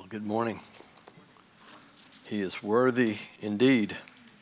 Well, good morning. He is worthy indeed.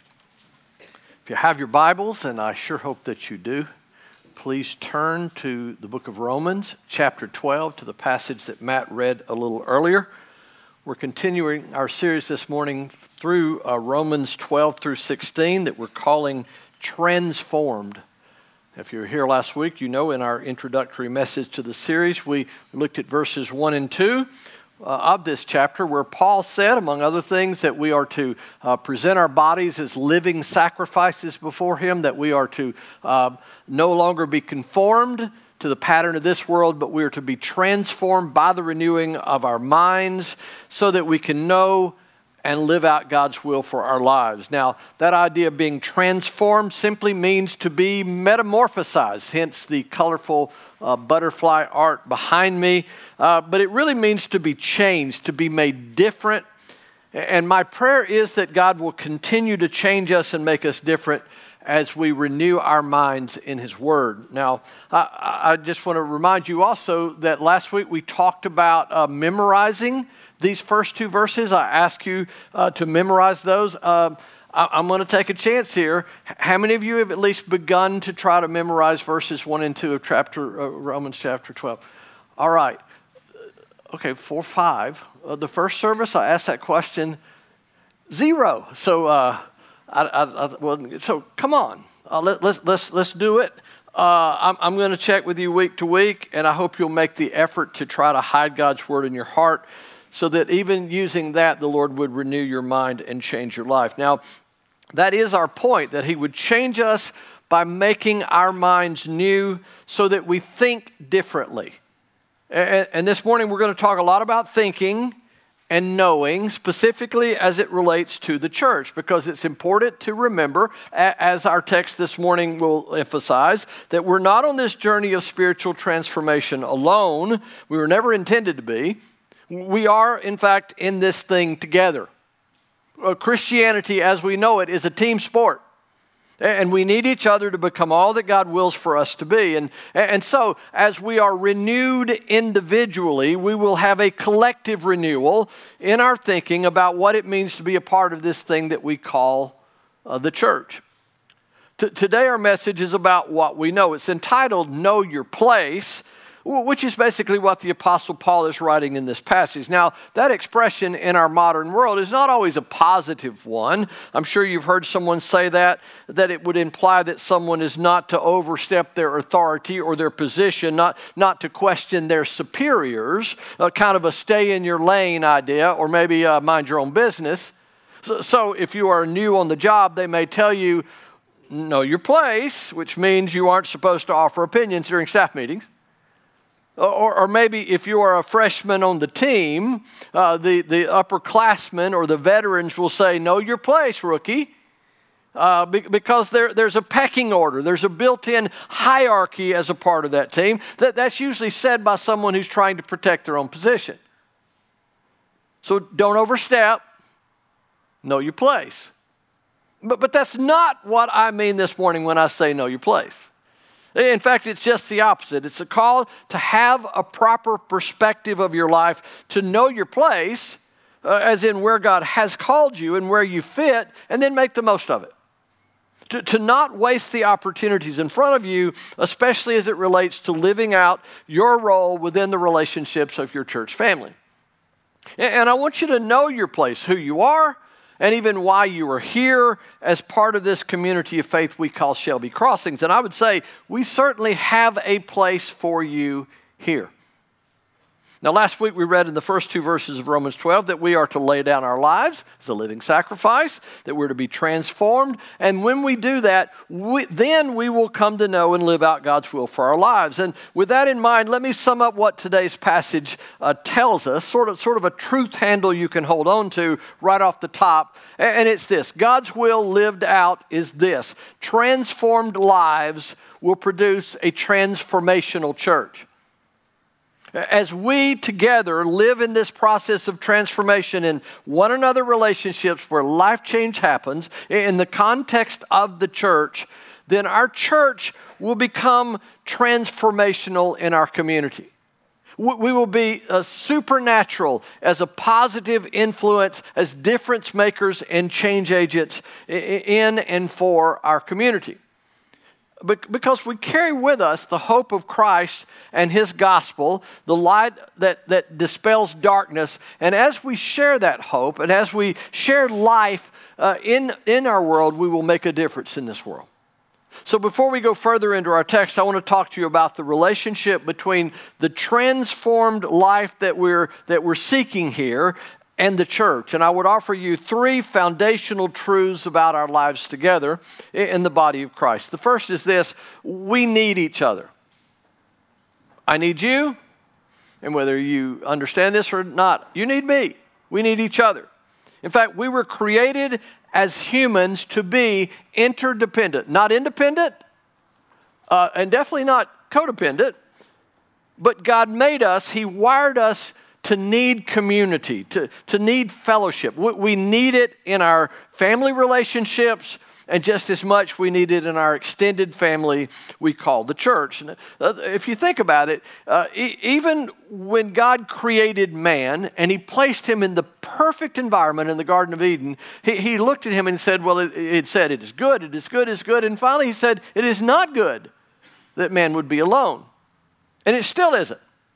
If you have your Bibles, and I sure hope that you do, please turn to the book of Romans, chapter 12, to the passage that Matt read a little earlier. We're continuing our series this morning through Romans 12 through 16 that we're calling Transformed. If you were here last week, you know in our introductory message to the series, we looked at verses 1 and 2 of this chapter where Paul said, among other things, that we are to present our bodies as living sacrifices before Him, that we are to no longer be conformed to the pattern of this world, but we are to be transformed by the renewing of our minds so that we can know and live out God's will for our lives. Now, that idea of being transformed simply means to be metamorphosized, hence the colorful butterfly art behind me. But it really means to be changed, to be made different. And my prayer is that God will continue to change us and make us different as we renew our minds in His Word. Now, I just want to remind you also that last week we talked about memorizing these first two verses. I ask you to memorize those. I'm going to take a chance here. How many of you have at least begun to try to memorize verses 1 and 2 of Romans chapter 12? All right. Okay, 4, 5. The first service, I asked that question, 0. So, so come on. Let's do it. I'm going to check with you week to week, and I hope you'll make the effort to try to hide God's Word in your heart, so that even using that, the Lord would renew your mind and change your life. Now, that is our point, that He would change us by making our minds new so that we think differently. And this morning, we're going to talk a lot about thinking and knowing, specifically as it relates to the church, because it's important to remember, as our text this morning will emphasize, that we're not on this journey of spiritual transformation alone. We were never intended to be. We are, in fact, in this thing together. Christianity, as we know it, is a team sport. And we need each other to become all that God wills for us to be. And so, as we are renewed individually, we will have a collective renewal in our thinking about what it means to be a part of this thing that we call the church. Today, our message is about what we know. It's entitled, Know Your Place, which is basically what the Apostle Paul is writing in this passage. Now, that expression in our modern world is not always a positive one. I'm sure you've heard someone say that it would imply that someone is not to overstep their authority or their position, not to question their superiors, kind of a stay in your lane idea, or maybe mind your own business. So if you are new on the job, they may tell you, know your place, which means you aren't supposed to offer opinions during staff meetings. Or maybe if you are a freshman on the team, the upperclassmen or the veterans will say, know your place, rookie, because there's a pecking order. There's a built-in hierarchy as a part of that team. That's usually said by someone who's trying to protect their own position. So don't overstep. Know your place. But that's not what I mean this morning when I say know your place. In fact, it's just the opposite. It's a call to have a proper perspective of your life, to know your place, as in where God has called you and where you fit, and then make the most of it. To not waste the opportunities in front of you, especially as it relates to living out your role within the relationships of your church family. And I want you to know your place, who you are, and even why you are here as part of this community of faith we call Shelby Crossings. And I would say we certainly have a place for you here. Now, last week we read in the first two verses of Romans 12 that we are to lay down our lives as a living sacrifice, that we're to be transformed. And when we do that, then we will come to know and live out God's will for our lives. And with that in mind, let me sum up what today's passage tells us, sort of a truth handle you can hold on to right off the top. And it's this: God's will lived out is this: transformed lives will produce a transformational church. As we together live in this process of transformation in one another relationships where life change happens in the context of the church, then our church will become transformational in our community. We will be supernatural as a positive influence, as difference makers and change agents in and for our community. Because we carry with us the hope of Christ and His gospel, the light that dispels darkness. And as we share that hope and as we share life in our world, we will make a difference in this world. So before we go further into our text, I want to talk to you about the relationship between the transformed life that we're seeking here and the church. And I would offer you 3 foundational truths about our lives together in the body of Christ. The first is this: we need each other. I need you, and whether you understand this or not, you need me. We need each other. In fact, we were created as humans to be interdependent, not independent, and definitely not codependent, but God made us, He wired us to need community, to need fellowship. We need it in our family relationships, and just as much we need it in our extended family we call the church. And if you think about it, even when God created man and He placed him in the perfect environment in the Garden of Eden, He looked at him and said, well, it said it is good, it is good, it is good. And finally He said, it is not good that man would be alone. And it still isn't.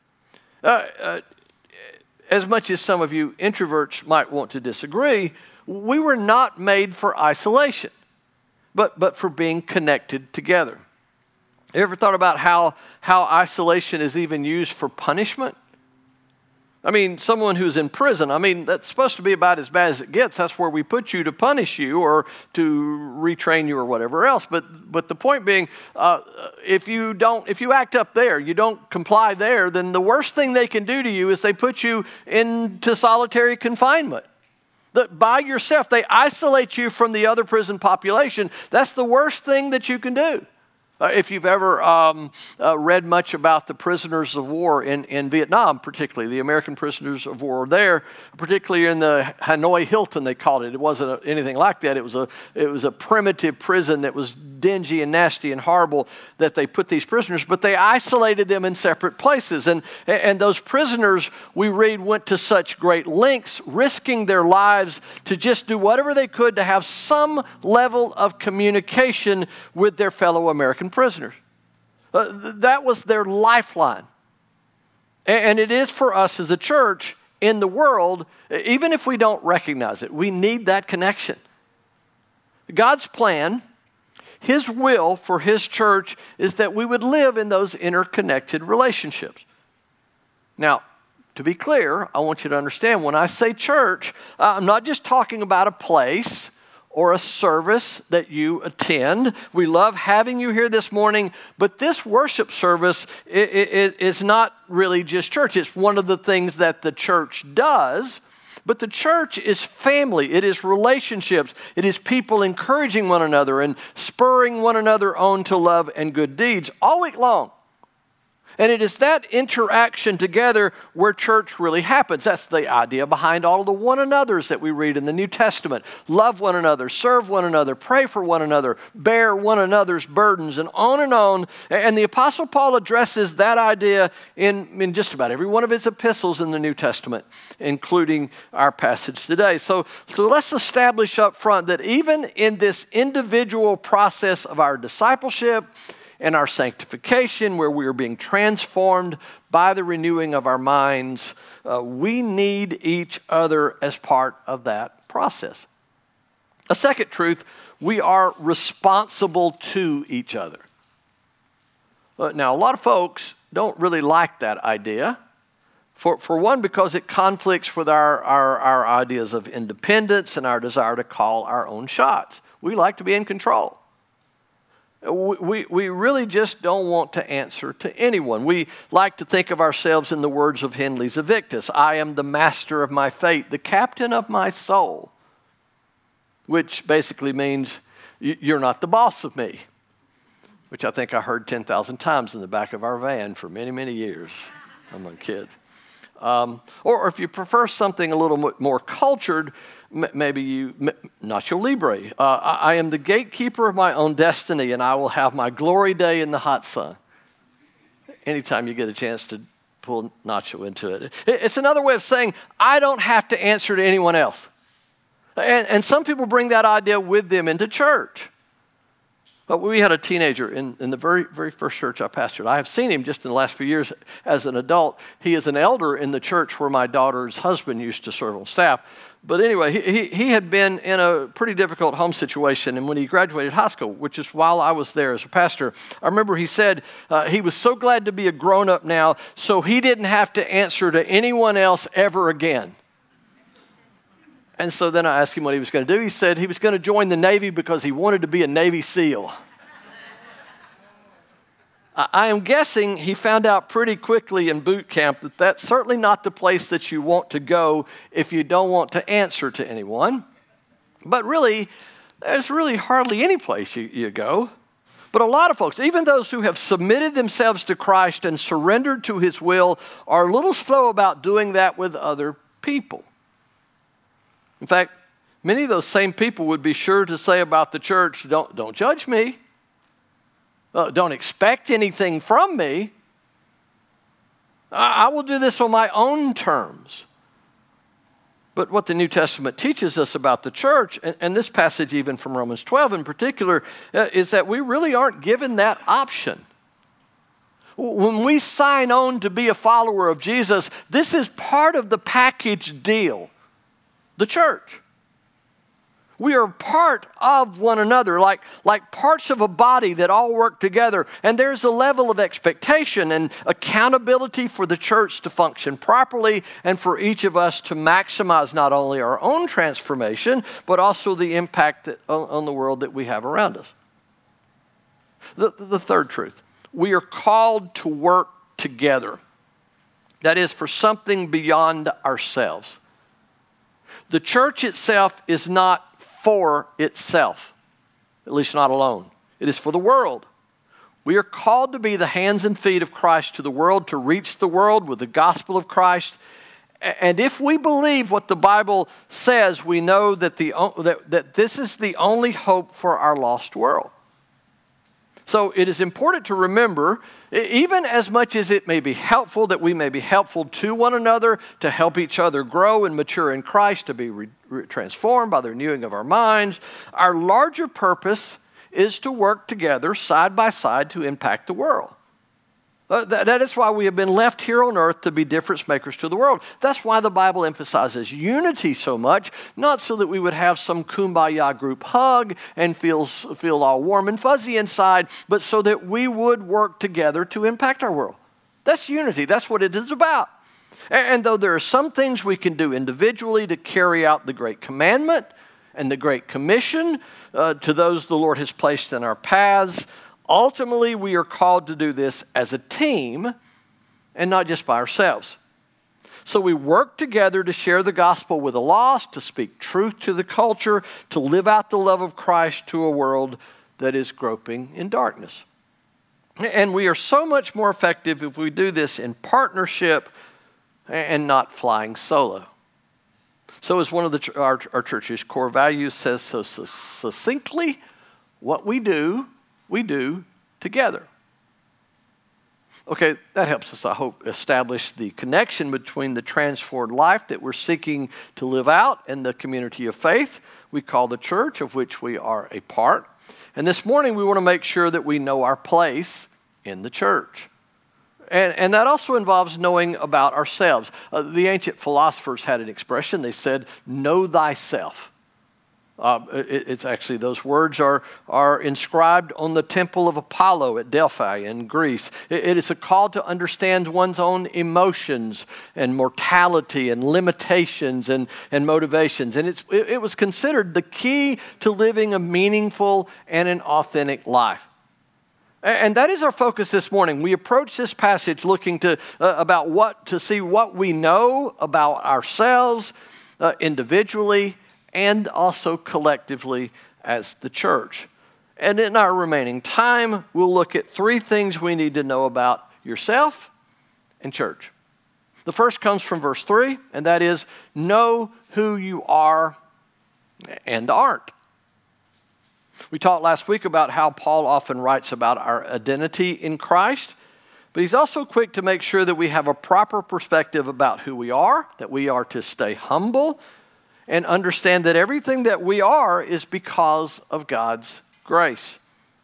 As much as some of you introverts might want to disagree, we were not made for isolation, but for being connected together. You ever thought about how isolation is even used for punishment? I mean, someone who's in prison, that's supposed to be about as bad as it gets. That's where we put you to punish you or to retrain you or whatever else. But the point being, if you act up there, you don't comply there, then the worst thing they can do to you is they put you into solitary confinement. By yourself, they isolate you from the other prison population. That's the worst thing that you can do. If you've ever read much about the prisoners of war in Vietnam, particularly the American prisoners of war there, particularly in the Hanoi Hilton, they called it. It wasn't anything like that. It was a primitive prison that was dingy and nasty and horrible that they put these prisoners, but they isolated them in separate places. And those prisoners, we read, went to such great lengths, risking their lives to just do whatever they could to have some level of communication with their fellow American prisoners. That was their lifeline. And it is for us as a church in the world, even if we don't recognize it, we need that connection. God's plan, His will for His church is that we would live in those interconnected relationships. Now, to be clear, I want you to understand when I say church, I'm not just talking about a place or a service that you attend. We love having you here this morning, but this worship service is not really just church. It's one of the things that the church does, but the church is family. It is relationships. It is people encouraging one another and spurring one another on to love and good deeds all week long. And it is that interaction together where church really happens. That's the idea behind all of the one another's that we read in the New Testament. Love one another, serve one another, pray for one another, bear one another's burdens, and on and on. And the Apostle Paul addresses that idea in just about every one of his epistles in the New Testament, including our passage today. So let's establish up front that even in this individual process of our discipleship and our sanctification, where we are being transformed by the renewing of our minds, we need each other as part of that process. A second truth, we are responsible to each other. Now, a lot of folks don't really like that idea. For one, because it conflicts with our ideas of independence and our desire to call our own shots. We like to be in control. We really just don't want to answer to anyone. We like to think of ourselves in the words of Henley's Invictus. I am the master of my fate, the captain of my soul, which basically means you're not the boss of me, which I think I heard 10,000 times in the back of our van for many, many years. I'm a kid. Or if you prefer something a little more cultured, maybe Nacho Libre. I am the gatekeeper of my own destiny, and I will have my glory day in the hot sun. Anytime you get a chance to pull Nacho into it. It's another way of saying, I don't have to answer to anyone else. And some people bring that idea with them into church. But we had a teenager in the very, very first church I pastored. I have seen him just in the last few years as an adult. He is an elder in the church where my daughter's husband used to serve on staff. But anyway, he had been in a pretty difficult home situation. And when he graduated high school, which is while I was there as a pastor, I remember he said he was so glad to be a grown-up now so he didn't have to answer to anyone else ever again. And so then I asked him what he was going to do. He said he was going to join the Navy because he wanted to be a Navy SEAL. I am guessing he found out pretty quickly in boot camp that that's certainly not the place that you want to go if you don't want to answer to anyone. But really, there's really hardly any place you go. But a lot of folks, even those who have submitted themselves to Christ and surrendered to His will, are a little slow about doing that with other people. In fact, many of those same people would be sure to say about the church, don't judge me. Don't expect anything from me. I will do this on my own terms. But what the New Testament teaches us about the church, and this passage even from Romans 12 in particular, is that we really aren't given that option. When we sign on to be a follower of Jesus, this is part of the package deal. The church. We are part of one another, like parts of a body that all work together. And there's a level of expectation and accountability for the church to function properly and for each of us to maximize not only our own transformation, but also the impact on the world that we have around us. The third truth, we are called to work together. That is, for something beyond ourselves. The church itself is not for itself, at least not alone. It is for the world. We are called to be the hands and feet of Christ to the world, to reach the world with the gospel of Christ. And if we believe what the Bible says, we know that this is the only hope for our lost world. So it is important to remember, even as much as it may be helpful, that we may be helpful to one another, to help each other grow and mature in Christ, to be transformed by the renewing of our minds, our larger purpose is to work together side by side to impact the world. That is why we have been left here on earth to be difference makers to the world. That's why the Bible emphasizes unity so much, not so that we would have some kumbaya group hug and feel all warm and fuzzy inside, but so that we would work together to impact our world. That's unity. That's what it is about. And though there are some things we can do individually to carry out the Great Commandment and the Great Commission to those the Lord has placed in our paths, ultimately, we are called to do this as a team and not just by ourselves. So we work together to share the gospel with the lost, to speak truth to the culture, to live out the love of Christ to a world that is groping in darkness. And we are so much more effective if we do this in partnership and not flying solo. So as one of our church's core values says so succinctly, what we do together. Okay, that helps us, I hope, establish the connection between the transformed life that we're seeking to live out and the community of faith we call the church, of which we are a part. And this morning, we want to make sure that we know our place in the church. And that also involves knowing about ourselves. The ancient philosophers had an expression. They said, know thyself. It's actually, those words are inscribed on the temple of Apollo at Delphi in Greece. It is a call to understand one's own emotions and mortality and limitations and motivations. And it was considered the key to living a meaningful and an authentic life. And that is our focus this morning. We approach this passage looking to see what we know about ourselves individually and also collectively as the church. And in our remaining time, we'll look at 3 things we need to know about yourself and church. The first comes from verse 3, and that is, know who you are and aren't. We talked last week about how Paul often writes about our identity in Christ, but he's also quick to make sure that we have a proper perspective about who we are, that we are to stay humble, and understand that everything that we are is because of God's grace.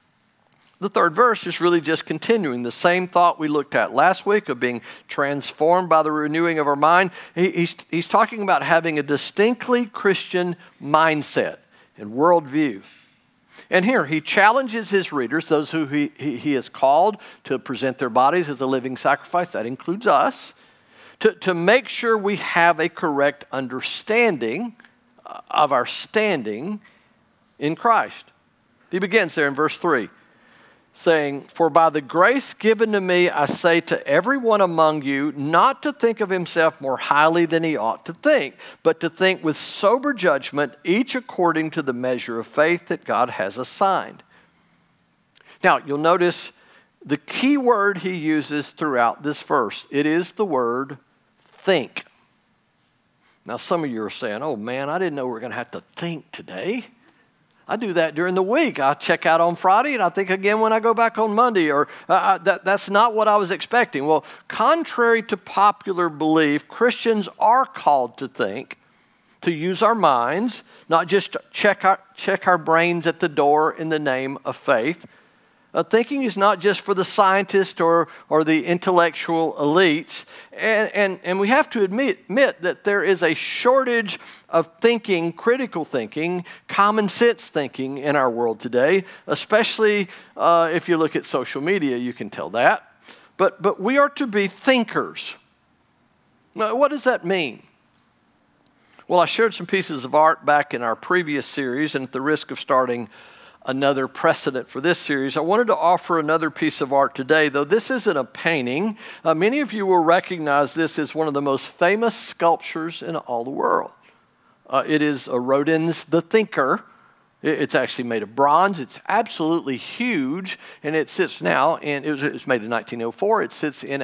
The third verse is really just continuing the same thought we looked at last week of being transformed by the renewing of our mind. He's talking about having a distinctly Christian mindset and worldview. And here he challenges his readers, those who he has called to present their bodies as a living sacrifice, that includes us, to make sure we have a correct understanding of our standing in Christ. He begins there in verse 3. Saying, "For by the grace given to me, I say to everyone among you, not to think of himself more highly than he ought to think, but to think with sober judgment, each according to the measure of faith that God has assigned." Now, you'll notice the key word he uses throughout this verse. It is the word think. Now, some of you are saying, "Oh man, I didn't know we were going to have to think today." I do that during the week. I check out on Friday and I think again when I go back on Monday. Or that's not what I was expecting. Well, contrary to popular belief, Christians are called to think, to use our minds, not just check our brains at the door in the name of faith. Thinking is not just for the scientist or the intellectual elites. And we have to admit that there is a shortage of thinking, critical thinking, common sense thinking in our world today, especially if you look at social media, you can tell that. But we are to be thinkers. Now, what does that mean? Well, I shared some pieces of art back in our previous series, and at the risk of starting another precedent for this series, I wanted to offer another piece of art today, though this isn't a painting. Many of you will recognize this as one of the most famous sculptures in all the world. It is Rodin's The Thinker. It's actually made of bronze. It's absolutely huge, and it sits now, and it was made in 1904. It sits in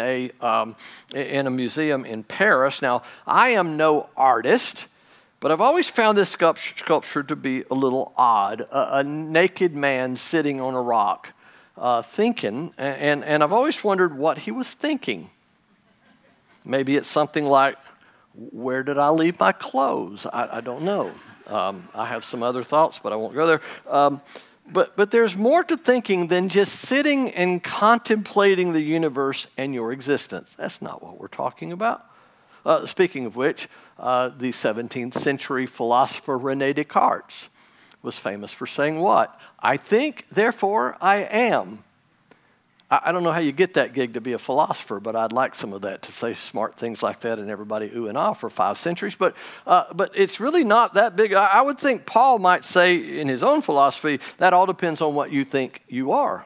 a museum in Paris. Now, I am no artist, but I've always found this sculpture to be a little odd. A naked man sitting on a rock thinking, and I've always wondered what he was thinking. Maybe it's something like, where did I leave my clothes? I don't know. I have some other thoughts, but I won't go there. But there's more to thinking than just sitting and contemplating the universe and your existence. That's not what we're talking about. Speaking of which, the 17th century philosopher René Descartes was famous for saying what? "I think, therefore I am." I don't know how you get that gig to be a philosopher, but I'd like some of that, to say smart things like that and everybody ooh and ah for 5 centuries. But it's really not that big. I would think Paul might say in his own philosophy, that all depends on what you think you are.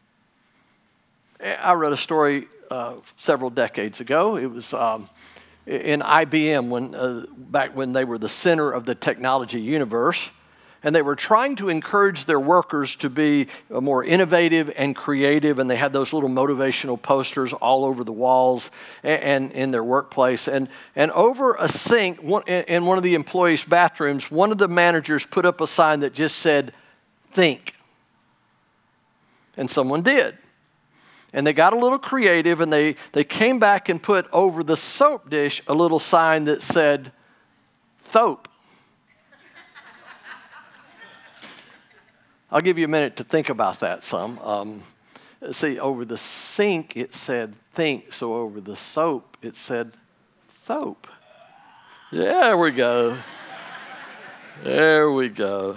I read a story several decades ago. It was in IBM, back when they were the center of the technology universe, and they were trying to encourage their workers to be more innovative and creative, and they had those little motivational posters all over the walls and in their workplace. And over a sink in one of the employees' bathrooms, one of the managers put up a sign that just said, "Think." And someone did. And they got a little creative, and they came back and put over the soap dish a little sign that said, "Thope." I'll give you a minute to think about that some. See, over the sink it said think, so over the soap it said thope. Yeah, there we go. There we go.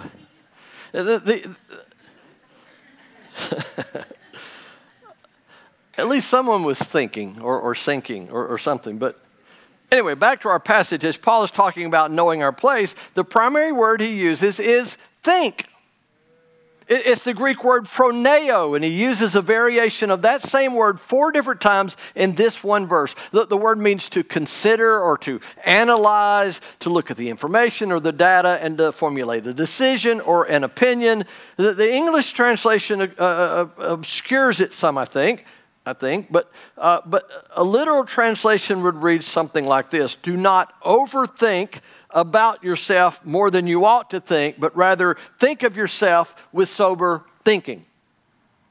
At least someone was thinking or sinking or something. But anyway, back to our passage. As Paul is talking about knowing our place, the primary word he uses is think. It's the Greek word phroneo, and he uses a variation of that same word 4 different times in this one verse. The word means to consider or to analyze, to look at the information or the data and to formulate a decision or an opinion. The English translation obscures it some, I think, but a literal translation would read something like this: "Do not overthink about yourself more than you ought to think, but rather think of yourself with sober thinking."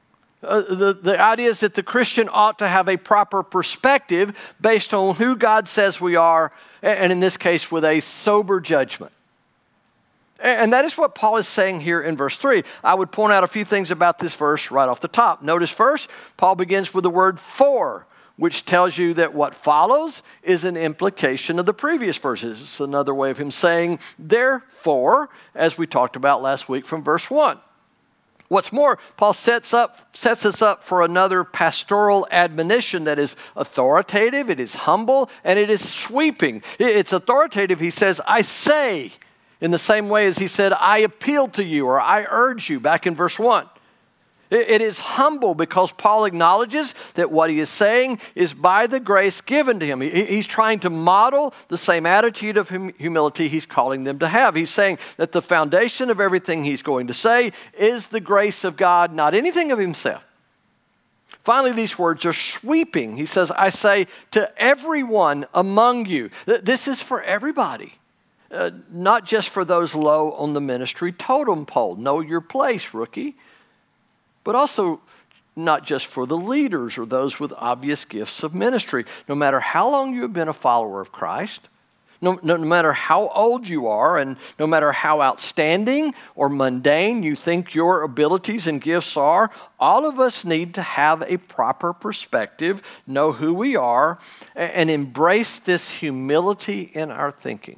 The idea is that the Christian ought to have a proper perspective based on who God says we are, and in this case, with a sober judgment. And that is what Paul is saying here in verse 3. I would point out a few things about this verse right off the top. Notice first, Paul begins with the word for, which tells you that what follows is an implication of the previous verses. It's another way of him saying, therefore, as we talked about last week from verse 1. What's more, Paul sets us up for another pastoral admonition that is authoritative, it is humble, and it is sweeping. It's authoritative. He says, I say, in the same way as he said, I appeal to you, or I urge you, back in verse 1. It is humble because Paul acknowledges that what he is saying is by the grace given to him. He's trying to model the same attitude of humility he's calling them to have. He's saying that the foundation of everything he's going to say is the grace of God, not anything of himself. Finally, these words are sweeping. He says, I say to everyone among you. This is for everybody, not just for those low on the ministry totem pole. Know your place, rookie. But also not just for the leaders or those with obvious gifts of ministry. No matter how long you have been a follower of Christ, no matter how old you are, and no matter how outstanding or mundane you think your abilities and gifts are, all of us need to have a proper perspective, know who we are, and embrace this humility in our thinking.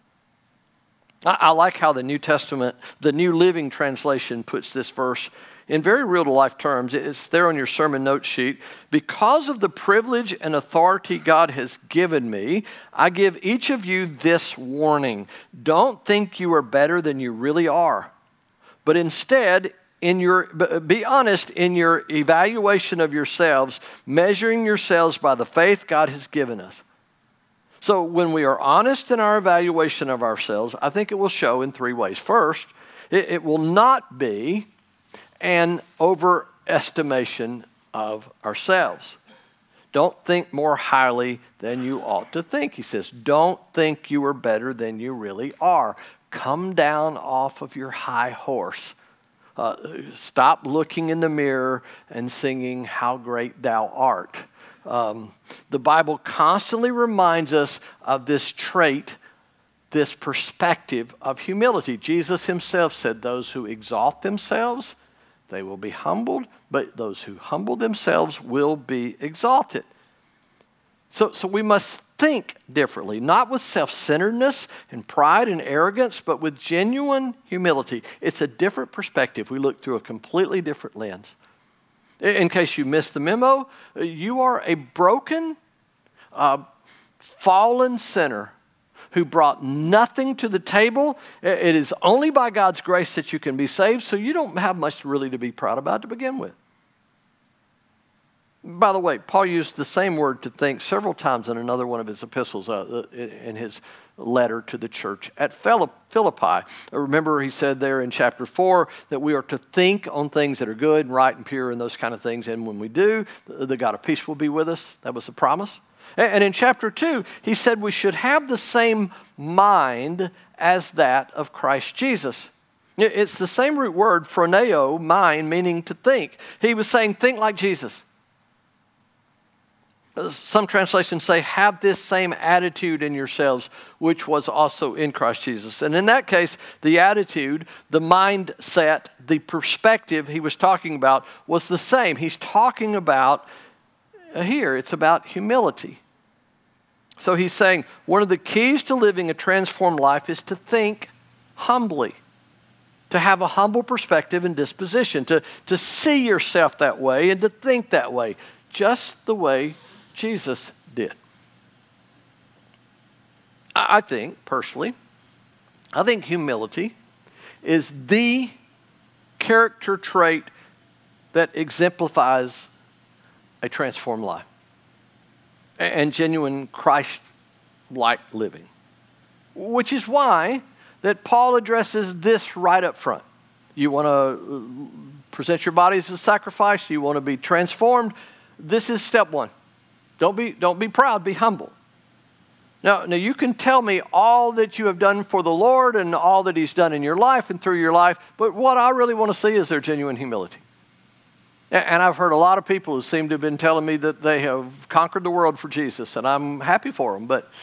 I like how the New Testament, the New Living Translation, puts this verse in very real-life terms. It's there on your sermon note sheet. Because of the privilege and authority God has given me, I give each of you this warning. Don't think you are better than you really are, but instead, be honest in your evaluation of yourselves, measuring yourselves by the faith God has given us. So when we are honest in our evaluation of ourselves, I think it will show in three ways. First, it will not be an overestimation of ourselves. Don't think more highly than you ought to think. He says, don't think you are better than you really are. Come down off of your high horse. Stop looking in the mirror and singing, how great thou art. The Bible constantly reminds us of this trait, this perspective of humility. Jesus himself said, those who exalt themselves, they will be humbled, but those who humble themselves will be exalted. So we must think differently, not with self-centeredness and pride and arrogance, but with genuine humility. It's a different perspective. We look through a completely different lens. In case you missed the memo, you are a broken, fallen sinner who brought nothing to the table. It is only by God's grace that you can be saved, so you don't have much really to be proud about to begin with. By the way, Paul used the same word to think several times in another one of his epistles, in his letter to the church at Philippi. Remember, he said there in chapter 4 that we are to think on things that are good and right and pure and those kind of things, and when we do, the God of peace will be with us. That was the promise. And in chapter 2, he said we should have the same mind as that of Christ Jesus. It's the same root word, phroneo, mind, meaning to think. He was saying, think like Jesus. Some translations say, have this same attitude in yourselves, which was also in Christ Jesus. And in that case, the attitude, the mindset, the perspective he was talking about was the same. He's talking about, here, it's about humility. So he's saying, one of the keys to living a transformed life is to think humbly, to have a humble perspective and disposition, to see yourself that way and to think that way, just the way Jesus did. I think, personally, humility is the character trait that exemplifies a transformed life and genuine Christ-like living, which is why that Paul addresses this right up front. You want to present your body as a sacrifice, you want to be transformed, this is step one. Don't be proud, be humble. Now you can tell me all that you have done for the Lord and all that he's done in your life and through your life, but what I really want to see is their genuine humility. And I've heard a lot of people who seem to have been telling me that they have conquered the world for Jesus, and I'm happy for them, but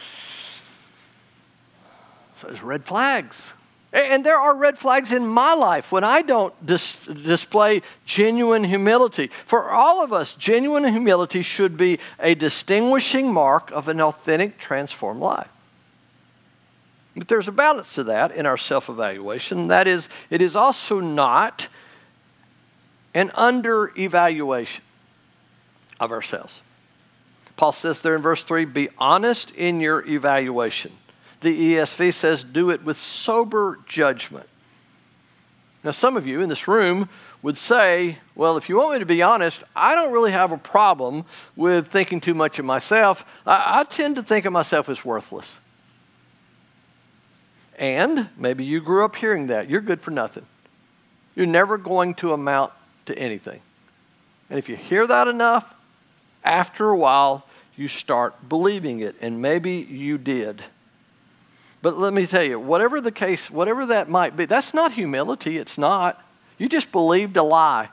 there's red flags. And there are red flags in my life when I don't display genuine humility. For all of us, genuine humility should be a distinguishing mark of an authentic, transformed life. But there's a balance to that in our self-evaluation. That is, it is also not an under-evaluation of ourselves. Paul says there in verse 3, be honest in your evaluation. The ESV says, do it with sober judgment. Now, some of you in this room would say, well, if you want me to be honest, I don't really have a problem with thinking too much of myself. I tend to think of myself as worthless. And maybe you grew up hearing that. You're good for nothing. You're never going to amount to anything. And if you hear that enough, after a while, you start believing it. And maybe you did. But let me tell you, whatever the case, whatever that might be, that's not humility. It's not. You just believed a lie.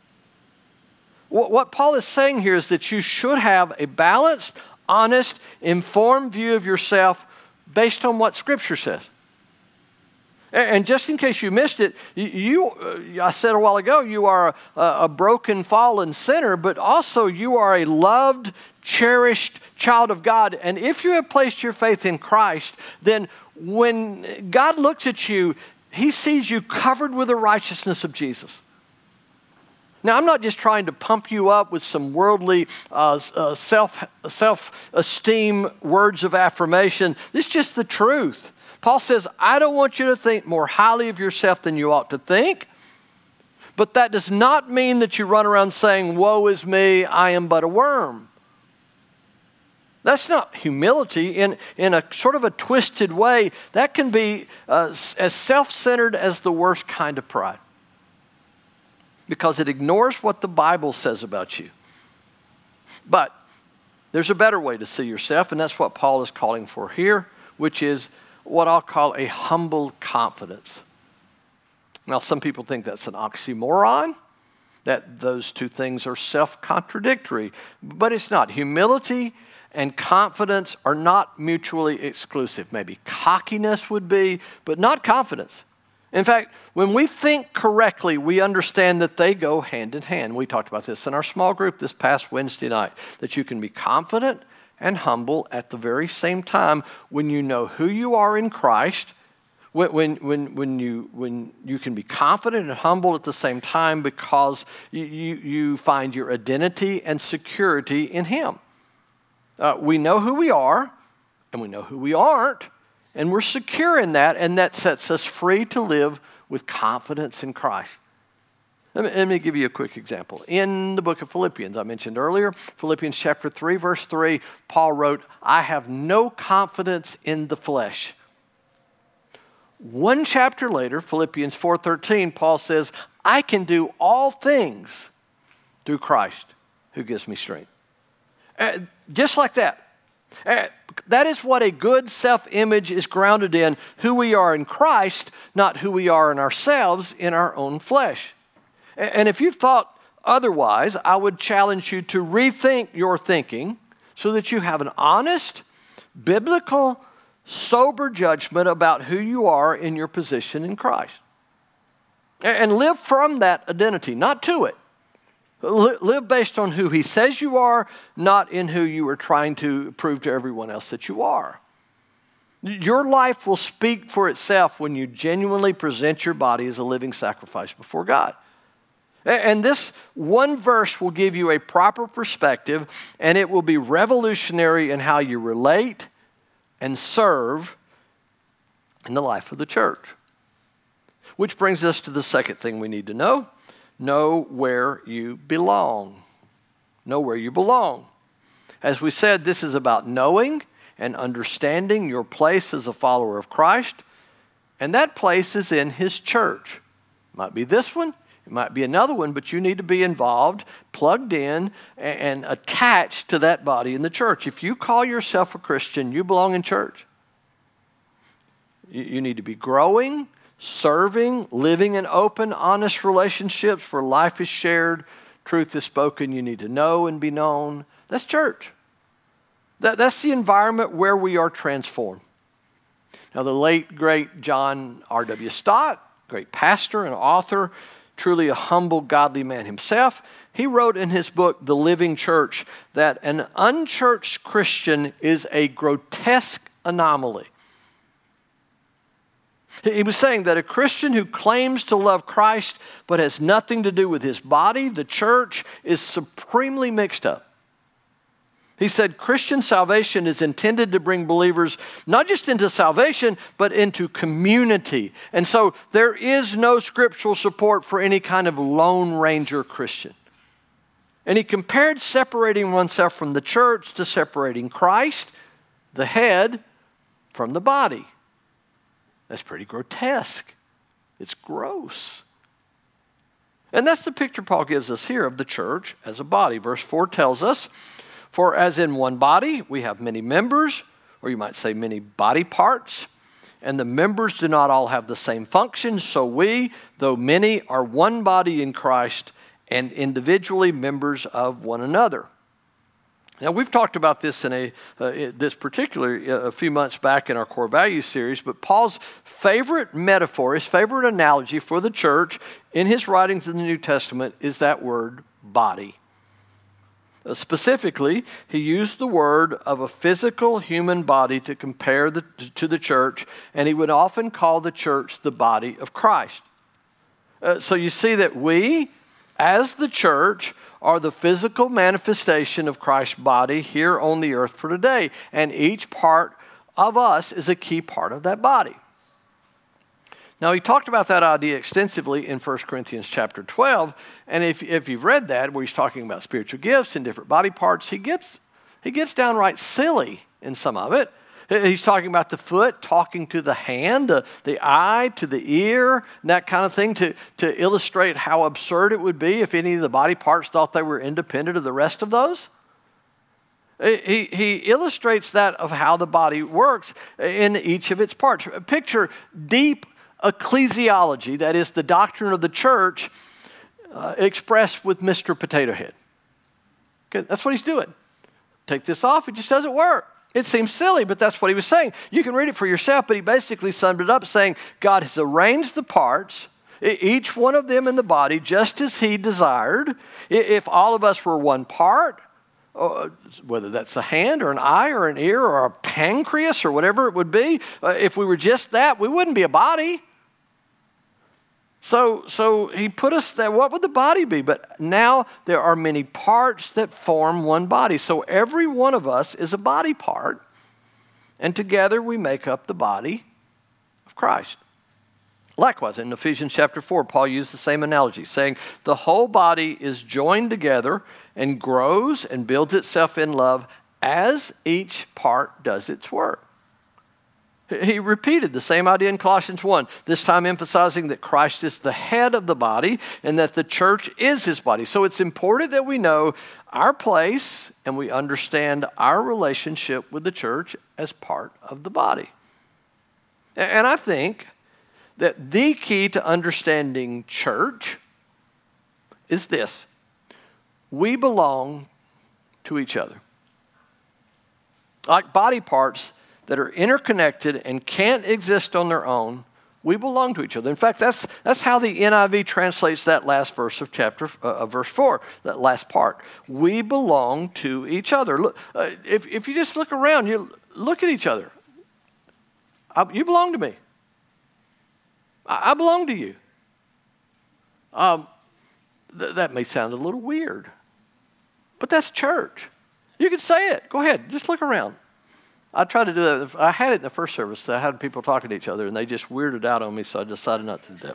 What Paul is saying here is that you should have a balanced, honest, informed view of yourself based on what Scripture says. And just in case you missed it, I said a while ago, you are a broken, fallen sinner, but also you are a loved, cherished child of God. And if you have placed your faith in Christ, then when God looks at you, He sees you covered with the righteousness of Jesus. Now, I'm not just trying to pump you up with some worldly self-esteem words of affirmation. This is just the truth. Paul says, I don't want you to think more highly of yourself than you ought to think. But that does not mean that you run around saying, woe is me, I am but a worm. That's not humility in a sort of a twisted way. That can be as self-centered as the worst kind of pride. Because it ignores what the Bible says about you. But there's a better way to see yourself, and that's what Paul is calling for here, which is what I'll call a humble confidence. Now, some people think that's an oxymoron, that those two things are self-contradictory, but it's not. Humility and confidence are not mutually exclusive. Maybe cockiness would be, but not confidence. In fact, when we think correctly, we understand that they go hand in hand. We talked about this in our small group this past Wednesday night, that you can be confident and humble at the very same time when you know who you are in Christ, when you can be confident and humble at the same time because you find your identity and security in Him. We know who we are, and we know who we aren't, and we're secure in that, and that sets us free to live with confidence in Christ. Let me give you a quick example. In the book of Philippians, I mentioned earlier, Philippians chapter 3, verse 3, Paul wrote, I have no confidence in the flesh. One chapter later, Philippians 4:13, Paul says, I can do all things through Christ who gives me strength. Just like that. That is what a good self-image is grounded in, who we are in Christ, not who we are in ourselves, in our own flesh. And if you've thought otherwise, I would challenge you to rethink your thinking so that you have an honest, biblical, sober judgment about who you are in your position in Christ. And live from that identity, not to it. Live based on who He says you are, not in who you are trying to prove to everyone else that you are. Your life will speak for itself when you genuinely present your body as a living sacrifice before God. And this one verse will give you a proper perspective, and it will be revolutionary in how you relate and serve in the life of the church. Which brings us to the second thing we need to know. Know where you belong. Know where you belong. As we said, this is about knowing and understanding your place as a follower of Christ, and that place is in His church. It might be this one, it might be another one, but you need to be involved, plugged in, and attached to that body in the church. If you call yourself a Christian, you belong in church. You need to be growing, serving, living in open, honest relationships where life is shared, Truth is spoken, you need to know and be known. That's church. That's the environment where we are transformed. Now, the late, great John R.W. Stott, great pastor and author, truly a humble, godly man himself, he wrote in his book, The Living Church, that an unchurched Christian is a grotesque anomaly. He was saying that a Christian who claims to love Christ but has nothing to do with his body, the church, is supremely mixed up. He said Christian salvation is intended to bring believers not just into salvation, but into community. And so there is no scriptural support for any kind of Lone Ranger Christian. And he compared separating oneself from the church to separating Christ, the head, from the body. That's pretty grotesque. It's gross. And that's the picture Paul gives us here of the church as a body. Verse 4 tells us, "For as in one body we have many members," or you might say many body parts, "and the members do not all have the same function, so we, though many, are one body in Christ and individually members of one another." Now, we've talked about this in this particular a few months back in our Core Values series, but Paul's favorite metaphor, his favorite analogy for the church in his writings in the New Testament is that word body. Specifically, he used the word of a physical human body to compare to the church, and he would often call the church the body of Christ. So you see that we, as the church, are the physical manifestation of Christ's body here on the earth for today, and each part of us is a key part of that body. Now, he talked about that idea extensively in 1 Corinthians chapter 12, and if you've read that, where he's talking about spiritual gifts and different body parts, he gets downright silly in some of it. He's talking about the foot talking to the hand, the eye to the ear, and that kind of thing to illustrate how absurd it would be if any of the body parts thought they were independent of the rest of those. He illustrates that of how the body works in each of its parts. Picture deep ecclesiology, that is the doctrine of the church, expressed with Mr. Potato Head. Okay, that's what he's doing. Take this off, it just doesn't work. It seems silly, but that's what he was saying. You can read it for yourself, but he basically summed it up saying God has arranged the parts, each one of them in the body, just as he desired. If all of us were one part, whether that's a hand or an eye or an ear or a pancreas or whatever it would be, if we were just that, we wouldn't be a body. So he put us there. What would the body be? But now there are many parts that form one body. So every one of us is a body part, and together we make up the body of Christ. Likewise, in Ephesians chapter 4, Paul used the same analogy, saying the whole body is joined together and grows and builds itself in love as each part does its work. He repeated the same idea in Colossians 1, this time emphasizing that Christ is the head of the body and that the church is his body. So it's important that we know our place and we understand our relationship with the church as part of the body. And I think that the key to understanding church is this: we belong to each other. Like body parts that are interconnected and can't exist on their own, we belong to each other. In fact, that's how the NIV translates that last verse of verse 4, that last part. We belong to each other. Look, if you just look around, you look at each other. You belong to me. I belong to you. That may sound a little weird, but that's church. You can say it. Go ahead. Just look around. I tried to do that. I had it in the first service. I had people talking to each other, and they just weirded out on me, so I decided not to do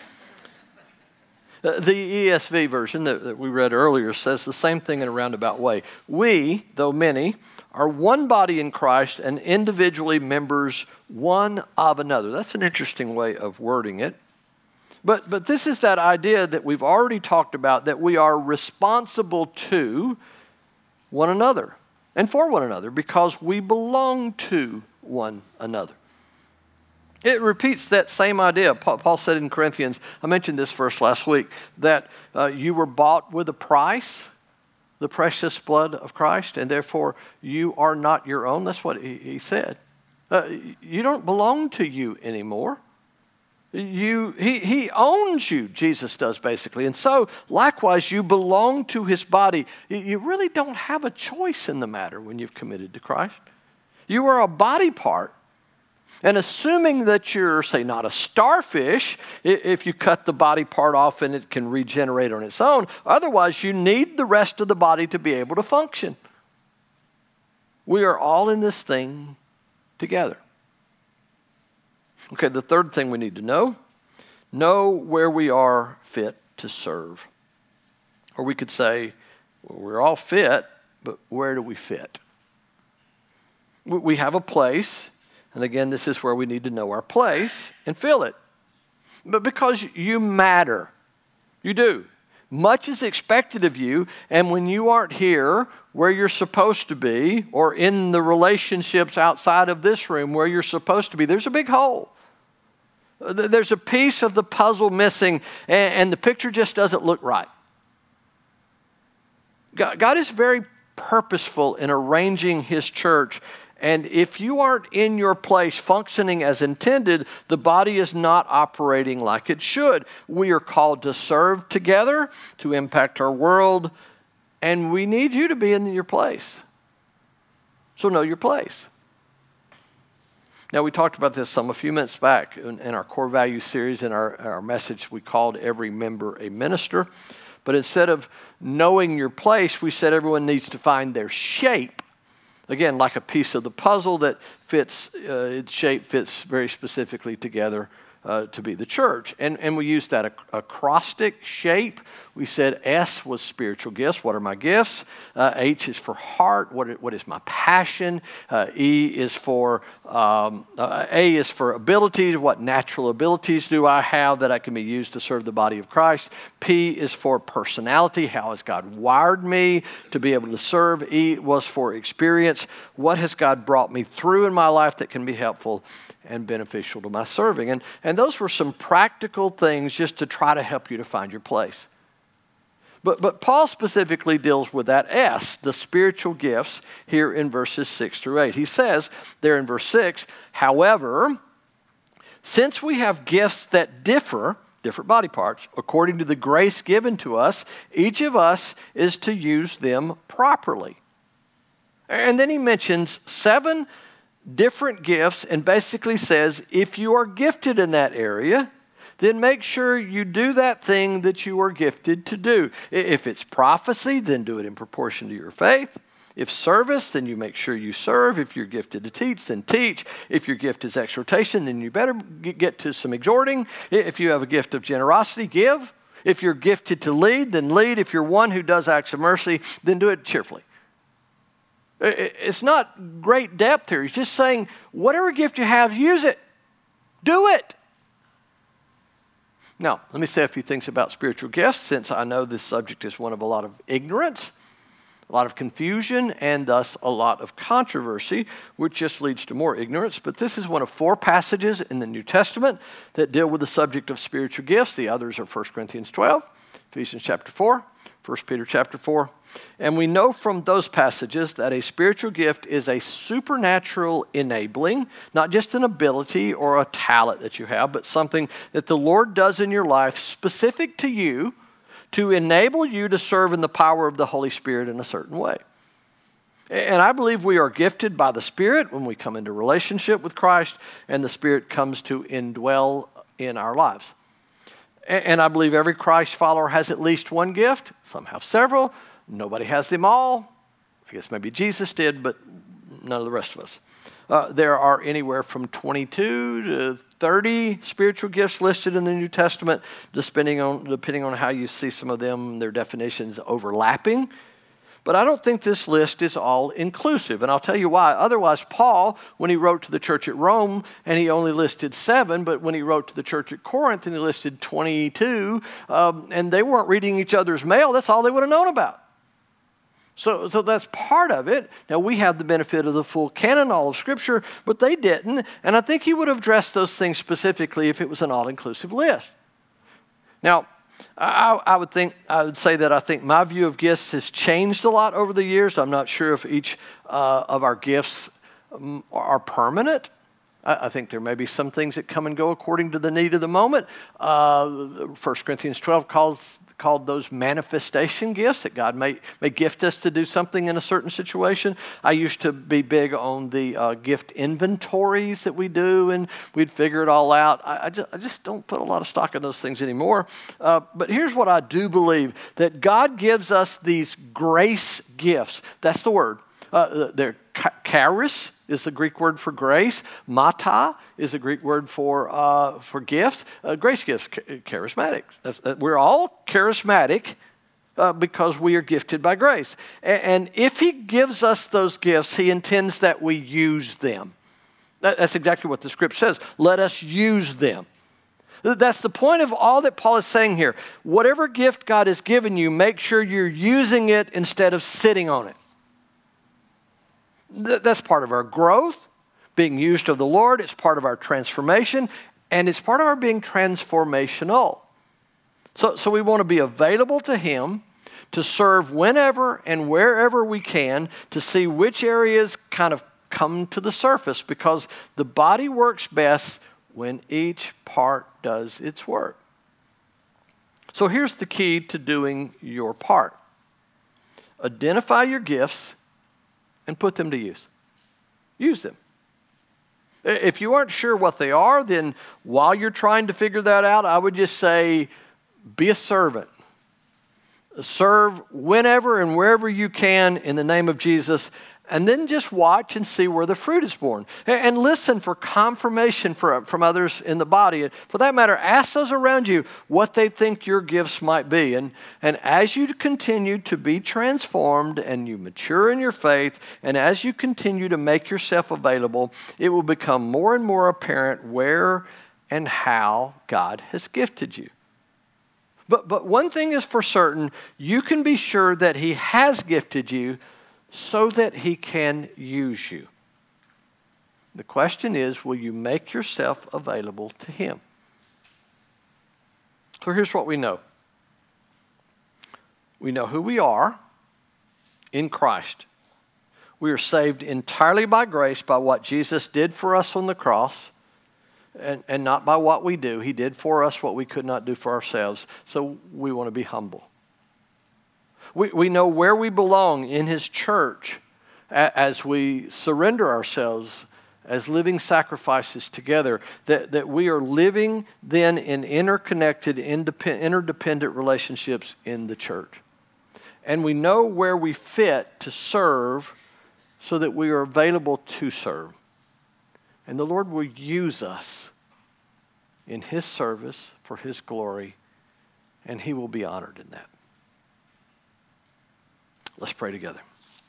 that. The ESV version that we read earlier says the same thing in a roundabout way. We, though many, are one body in Christ and individually members one of another. That's an interesting way of wording it. But this is that idea that we've already talked about, that we are responsible to one another and for one another because we belong to one another. It repeats that same idea. Paul said in Corinthians, I mentioned this verse last week, that you were bought with a price, the precious blood of Christ, and therefore you are not your own. That's what he said. You don't belong to you anymore. He owns you, Jesus does basically. And so, likewise, you belong to his body. You really don't have a choice in the matter when you've committed to Christ. You are a body part. And assuming that you're, say, not a starfish, if you cut the body part off and it can regenerate on its own, otherwise you need the rest of the body to be able to function. We are all in this thing together. Okay, the third thing we need to know where we are fit to serve. Or we could say, well, we're all fit, but where do we fit? We have a place. And again, this is where we need to know our place and fill it. But because you matter, you do. Much is expected of you, and when you aren't here where you're supposed to be, or in the relationships outside of this room where you're supposed to be, there's a big hole. There's a piece of the puzzle missing, and the picture just doesn't look right. God is very purposeful in arranging his church. And if you aren't in your place functioning as intended, the body is not operating like it should. We are called to serve together, to impact our world, and we need you to be in your place. So know your place. Now, we talked about this a few minutes back in our core value series. In our message, we called every member a minister. But instead of knowing your place, we said everyone needs to find their shape. Again, like a piece of the puzzle that fits, its shape fits very specifically together to be the church. And we used that acrostic shape. We said S was spiritual gifts. What are my gifts? H is for heart. What is my passion? E is for, A is for abilities. What natural abilities do I have that I can be used to serve the body of Christ? P is for personality. How has God wired me to be able to serve? E was for experience. What has God brought me through in my life that can be helpful and beneficial to my serving? And those were some practical things just to try to help you to find your place. But Paul specifically deals with that S, the spiritual gifts, here in verses 6 through 8. He says there in verse 6, however, since we have gifts that different body parts, according to the grace given to us, each of us is to use them properly. And then he mentions 7 different gifts and basically says, if you are gifted in that area, then make sure you do that thing that you are gifted to do. If it's prophecy, then do it in proportion to your faith. If service, then you make sure you serve. If you're gifted to teach, then teach. If your gift is exhortation, then you better get to some exhorting. If you have a gift of generosity, give. If you're gifted to lead, then lead. If you're one who does acts of mercy, then do it cheerfully. It's not great depth here. He's just saying, whatever gift you have, use it. Do it. Now, let me say a few things about spiritual gifts, since I know this subject is one of a lot of ignorance, a lot of confusion, and thus a lot of controversy, which just leads to more ignorance. But this is one of 4 passages in the New Testament that deal with the subject of spiritual gifts. The others are 1 Corinthians 12, Ephesians chapter 4, 1 Peter chapter 4. And we know from those passages that a spiritual gift is a supernatural enabling, not just an ability or a talent that you have, but something that the Lord does in your life specific to you to enable you to serve in the power of the Holy Spirit in a certain way. And I believe we are gifted by the Spirit when we come into relationship with Christ, and the Spirit comes to indwell in our lives. And I believe every Christ follower has at least one gift. Some have several. Nobody has them all. I guess maybe Jesus did, but none of the rest of us. There are anywhere from 22 to 30 spiritual gifts listed in the New Testament, depending on how you see some of them, their definitions overlapping. But I don't think this list is all inclusive, and I'll tell you why. Otherwise, Paul, when he wrote to the church at Rome, and he only listed 7, but when he wrote to the church at Corinth, and he listed 22, and they weren't reading each other's mail, that's all they would have known about. So that's part of it. Now, we have the benefit of the full canon, all of Scripture, but they didn't. And I think he would have addressed those things specifically if it was an all-inclusive list. Now, I would say that I think my view of gifts has changed a lot over the years. I'm not sure if each of our gifts are permanent. I think there may be some things that come and go according to the need of the moment. 1 Corinthians 12 called those manifestation gifts, that God may gift us to do something in a certain situation. I used to be big on the gift inventories that we do, and we'd figure it all out. I just don't put a lot of stock in those things anymore. But here's what I do believe, that God gives us these grace gifts. That's the word. They're charis is the Greek word for grace. Mata is the Greek word for gift. Grace gifts, charismatic. We're all charismatic because we are gifted by grace. And if he gives us those gifts, he intends that we use them. That's exactly what the script says. Let us use them. That's the point of all that Paul is saying here. Whatever gift God has given you, make sure you're using it instead of sitting on it. That's part of our growth, being used of the Lord. It's part of our transformation, and it's part of our being transformational. So we want to be available to him, to serve whenever and wherever we can, to see which areas kind of come to the surface, because the body works best when each part does its work. So here's the key to doing your part. Identify your gifts and put them to use. Use them. If you aren't sure what they are, then while you're trying to figure that out, I would just say, be a servant. Serve whenever and wherever you can in the name of Jesus, and then just watch and see where the fruit is born. And listen for confirmation from others in the body. And for that matter, ask those around you what they think your gifts might be. And as you continue to be transformed and you mature in your faith, and as you continue to make yourself available, it will become more and more apparent where and how God has gifted you. But one thing is for certain, you can be sure that he has gifted you so that he can use you. The question is, will you make yourself available to him? So here's what we know. We know who we are in Christ. We are saved entirely by grace, by what Jesus did for us on the cross, and not by what we do. He did for us what we could not do for ourselves. So we want to be humble. We know where we belong in his church as we surrender ourselves as living sacrifices together, that we are living then in interconnected, interdependent relationships in the church. And we know where we fit to serve so that we are available to serve. And the Lord will use us in his service for his glory, and he will be honored in that. Let's pray together.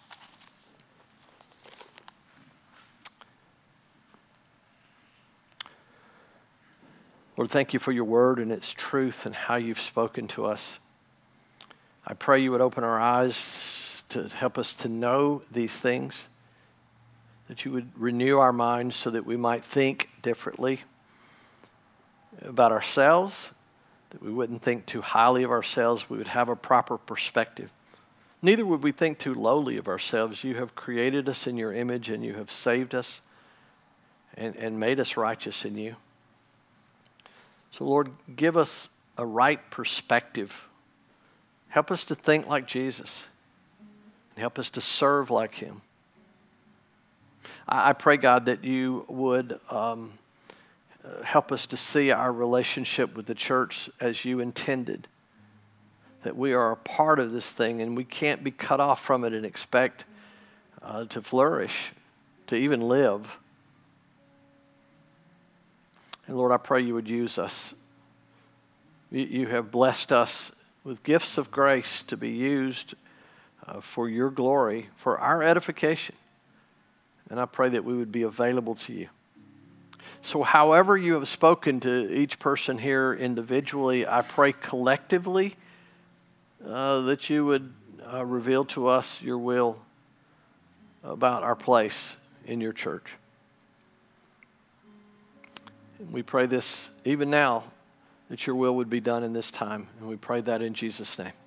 Lord, thank you for your word and its truth and how you've spoken to us. I pray you would open our eyes to help us to know these things, that you would renew our minds so that we might think differently about ourselves, that we wouldn't think too highly of ourselves, we would have a proper perspective. Neither would we think too lowly of ourselves. You have created us in your image, and you have saved us and made us righteous in you. So, Lord, give us a right perspective. Help us to think like Jesus, and help us to serve like him. I pray, God, that you would help us to see our relationship with the church as you intended, that we are a part of this thing and we can't be cut off from it and expect to flourish, to even live. And Lord, I pray you would use us. You have blessed us with gifts of grace to be used for your glory, for our edification. And I pray that we would be available to you. So however you have spoken to each person here individually, I pray collectively that you would reveal to us your will about our place in your church. And we pray this even now, that your will would be done in this time. And we pray that in Jesus' name.